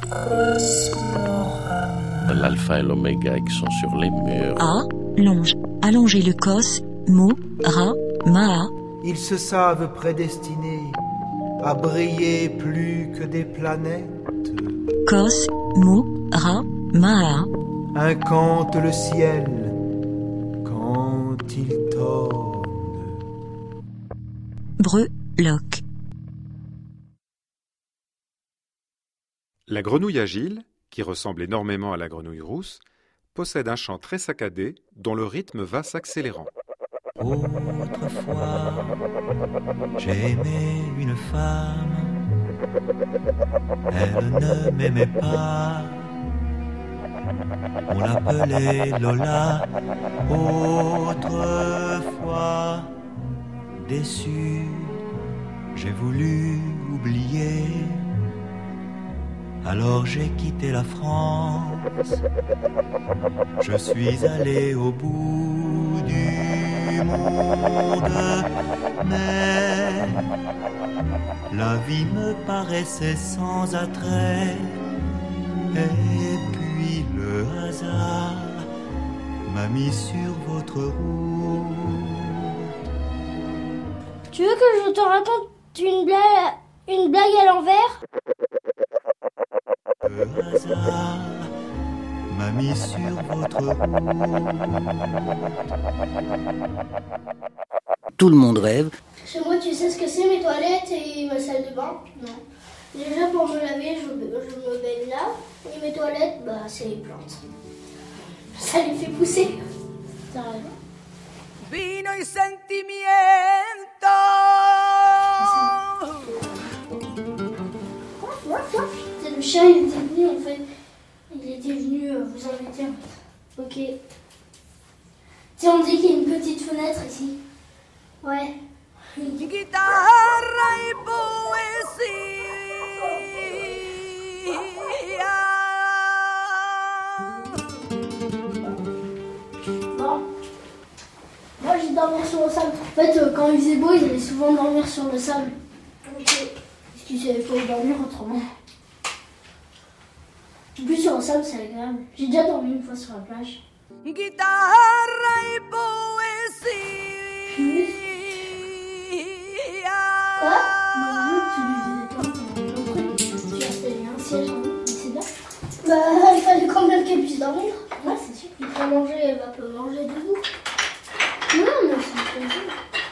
L'alpha et l'oméga qui sont sur les murs. A, longe, allonger le cos, mo, ra, maa. Ils se savent prédestinés à briller plus que des planètes. Cos, mo, ra, maa. Incante le ciel quand il tourne. Breu, loc. La grenouille agile, qui ressemble énormément à la grenouille rousse, possède un chant très saccadé dont le rythme va s'accélérant. Autrefois, j'ai aimé une femme, elle ne m'aimait pas. On l'appelait Lola. Autrefois, déçu, j'ai voulu oublier. Alors j'ai quitté la France, je suis allé au bout du monde, mais la vie me paraissait sans attrait, et puis le hasard m'a mis sur votre route. Tu veux que je te raconte une blague à l'envers ? Le hasard m'a mis sur votre route. Tout le monde rêve. Chez moi, tu sais ce que c'est, mes toilettes et ma salle de bain ? Non. Déjà, pour me laver, je me baigne là. Et mes toilettes, c'est les plantes. Ça les fait pousser. T'as raison. Vino y sentimiento. C'est le chat, il était venu en fait. Il était venu vous embêter en fait. Ok. Tiens, on dit qu'il y a une petite fenêtre ici. Ouais. Guitarra y poesía. Bon. Moi, j'ai dormi sur le sable. En fait, quand il faisait beau, ils allaient souvent dormir sur le sable. Ok. Parce qu'ils savaient pas où dormir autrement. En plus, sur le sable, c'est agréable. J'ai déjà dormi une fois sur la plage. Guitarra y poesía. Quoi ? Non, tu lui faisais pas. Tu as un siège en haut, mais c'est bien. Il fallait quand même qu'elle puisse dormir. Ouais, c'est sûr. Il faut manger, elle va pas manger debout. Non, mais c'est pas ça.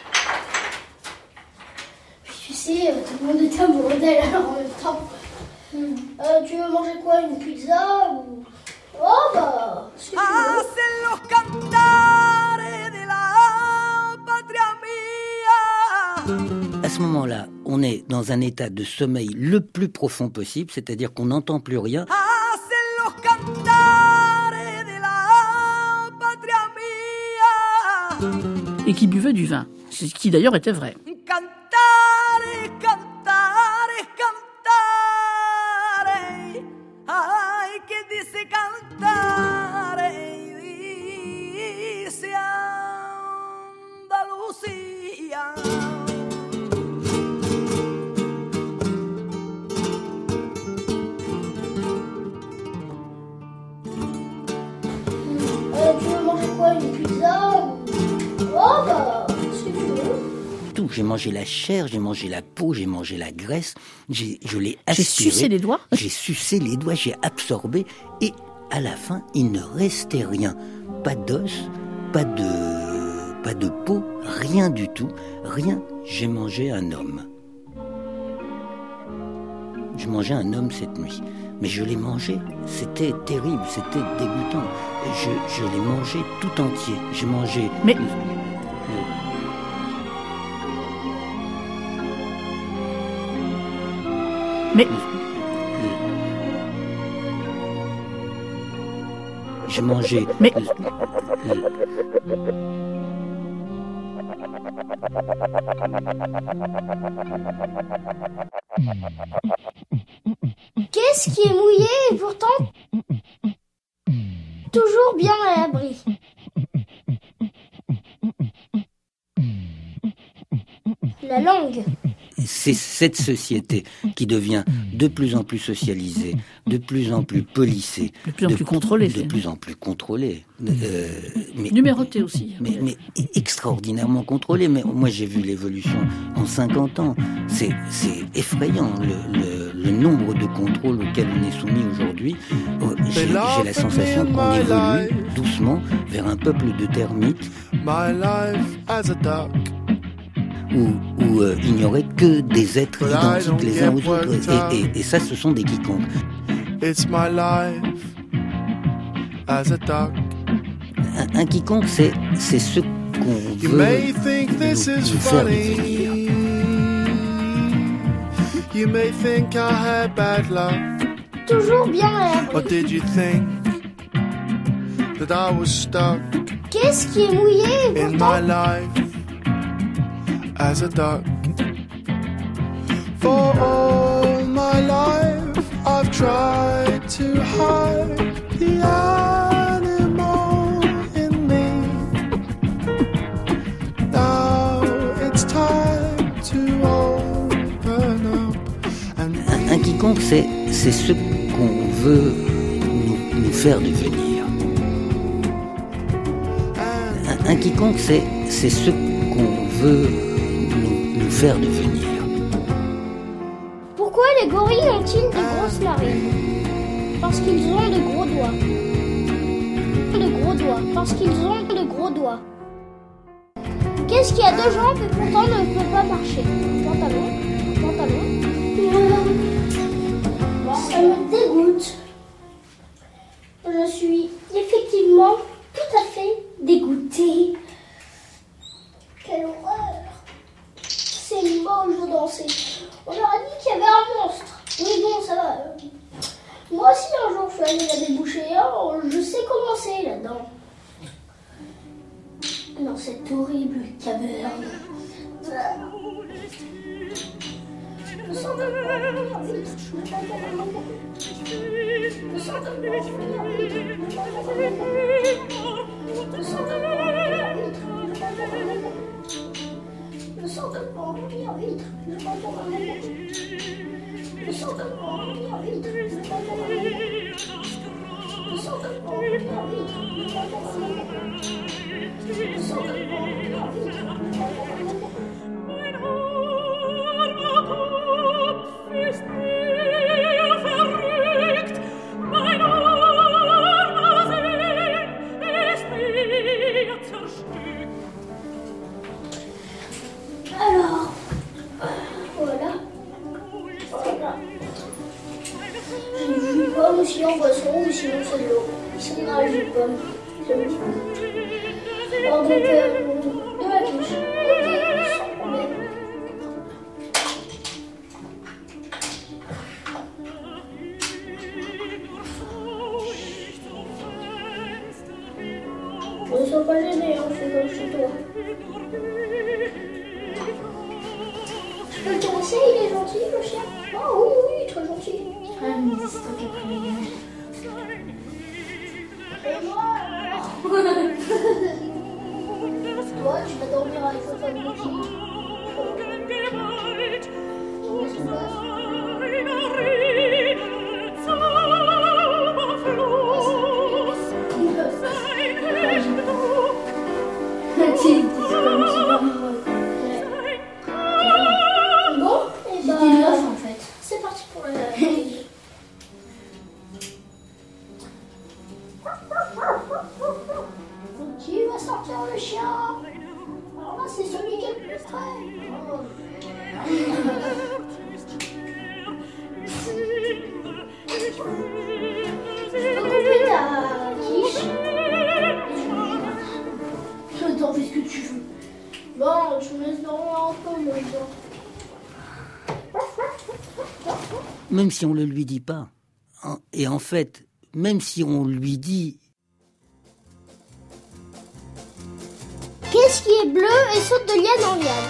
Puis tu sais, tout le monde était amoureux d'elle alors en même temps. Tu veux manger quoi ? Une pizza ou... Oh si tu veux. Hacen los cantares de la patria mía. À ce moment-là, on est dans un état de sommeil le plus profond possible, c'est-à-dire qu'on n'entend plus rien. Hacen los cantares de la patria mía. Et qui buvait du vin, ce qui d'ailleurs était vrai. Cantare, cantare, cantare. Ay, que dice cantare, dice Andalucía. Tu veux manger quoi ? Une pizza ou... Oh ce que tu veux. Tout, j'ai mangé la chair, j'ai mangé la peau, j'ai mangé la graisse, je l'ai aspiré. J'ai sucé les doigts. J'ai sucé les doigts, j'ai absorbé et à la fin, il ne restait rien. Pas d'os, pas de peau, rien du tout, rien. J'ai mangé un homme. Je mangeais un homme cette nuit. Mais je l'ai mangé, c'était terrible, c'était dégoûtant. Je l'ai mangé tout entier. J'ai mangé... Mais... J'ai mangé... Mais... Qu'est-ce qui est mouillé et pourtant toujours bien à l'abri? La langue. c'est cette société qui devient de plus en plus socialisée, de plus en plus policée, de plus en plus contrôlée. De plus en plus contrôlée. Numérotée aussi. Mais extraordinairement contrôlée. Mais moi, j'ai vu l'évolution en 50 ans. C'est effrayant, le nombre de contrôles auxquels on est soumis aujourd'hui. J'ai la sensation qu'on évolue doucement vers un peuple de termites où il n'y aurait que des êtres identiques les uns aux autres. Et ça, ce sont des quiconques. It's my life as a duck. Un quiconque, c'est ce qu'on veut nous faire devenir. You may think I had bad luck. Toujours bien à l'abri. Or did you think that I was stuck Qu'est-ce qui est mouillé et in pourtant my life as a duck? For all my life I've tried to hide the animal in me. Now it's time to open up. Un quiconque, c'est ce qu'on veut nous faire devenir. Un quiconque, c'est ce qu'on veut nous faire devenir. Pourquoi les gorilles ont-ils de grosses narines? Parce qu'ils ont de gros doigts. De gros doigts. Parce qu'ils ont de gros doigts. Qu'est-ce qui a deux jambes et pourtant ne peut pas marcher? Un pantalon. Ça me dégoûte. Je suis effectivement tout à fait dégoûtée. Quelle horreur. C'est moche de danser. On leur a dit qu'il y avait un monstre. Oui bon, ça va. Moi aussi un jour je suis allée la déboucher. Je sais comment c'est là-dedans. Dans cette horrible caverne. Je sens de m'enfuir vite. Je sens de m'enfuir vite. Je sens de m'enfuir vite. Je sens de m'enfuir vite. Je sens de m'enfuir vite. Je sens de m'enfuir vite. Je sens de m'enfuir vite. Alors, voilà. J'ai du jus de pomme aussi en boisson, ou sinon c'est de l'eau. Ici on a le jus de pomme. Alors donc, de la quiche. Ok, sans problème. Ne sois pas gêné, on fait comme chez toi. Je peux le caresser, il est gentil le chien. Oh oui, très gentil. Ah, mais c'est toi qui as pris le gage. Et moi toi, tu vas dormir avec ta famille aussi. Qu'est-ce qui se passe? Bon, et bah, en fait. C'est parti pour la Qui va sortir le chien? Alors là, c'est celui qui est le plus J'ai pas compris ta quiche. T'en fais ce que tu veux. Bon, tu me laisses dormir un peu, moi, Même si on ne le lui dit pas. Et en fait, même si on lui dit... Qu'est-ce qui est bleu et saute de liane en liane?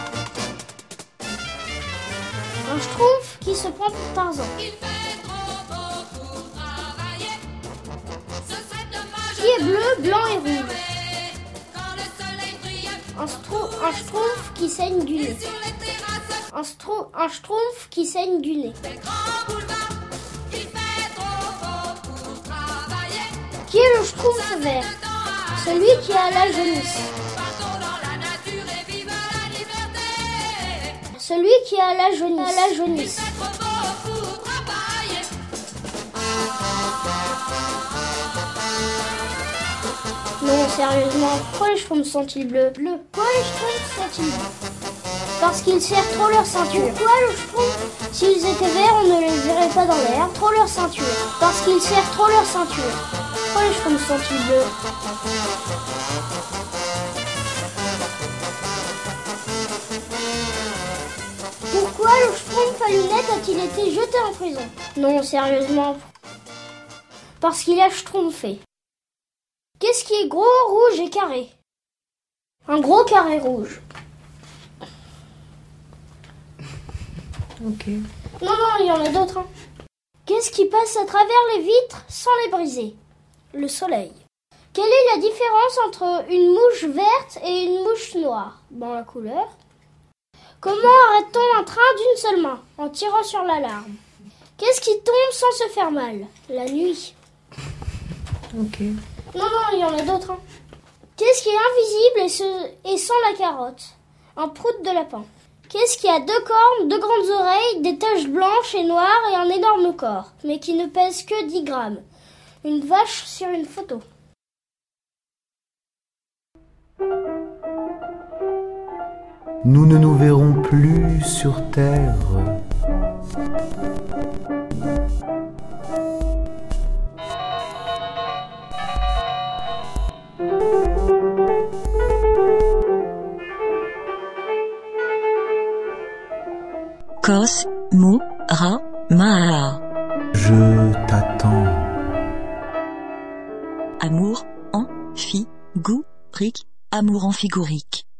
Un schtroumpf qui se prend pour Tarzan. Qui est bleu, blanc et rouge? Un schtroumpf qui saigne du nez. Un schtroumpf qui saigne du nez. Qui est le schtroumpf vert? Celui qui a la jaunisse. Celui qui a la jaunisse. Non, sérieusement, pourquoi les schtroumpfs sont-ils bleus? Pourquoi les schtroumpfs sont-ils bleus? Parce qu'ils serrent trop leur ceinture. Pourquoi le schtroumpf? S'ils étaient verts, on ne les verrait pas dans l'air. Trop leur ceinture. Parce qu'ils serrent trop leur ceinture. Pourquoi les schtroumpfs sont-ils bleus? Pourquoi le schtroumpf à lunettes a-t-il été jeté en prison? Non, sérieusement. Parce qu'il a schtroumpfé. Qu'est-ce qui est gros, rouge et carré? Un gros carré rouge. Ok. Non, il y en a d'autres. Hein. Qu'est-ce qui passe à travers les vitres sans les briser? Le soleil. Quelle est la différence entre une mouche verte et une mouche noire dans la couleur? Comment arrête-t-on un train d'une seule main? En tirant sur l'alarme. Qu'est-ce qui tombe sans se faire mal? La nuit. Ok. Non, il y en a d'autres. Hein. Qu'est-ce qui est invisible et sans la carotte? Un prout de lapin. Qu'est-ce qui a 2 cornes, 2 grandes oreilles, des taches blanches et noires et un énorme corps, mais qui ne pèse que 10 grammes? Une vache sur une photo. Nous ne nous verrons plus sur terre. Cos, mo, ra, maa. Je t'attends. Amour, en, fi, gou, ric, amour en figurique.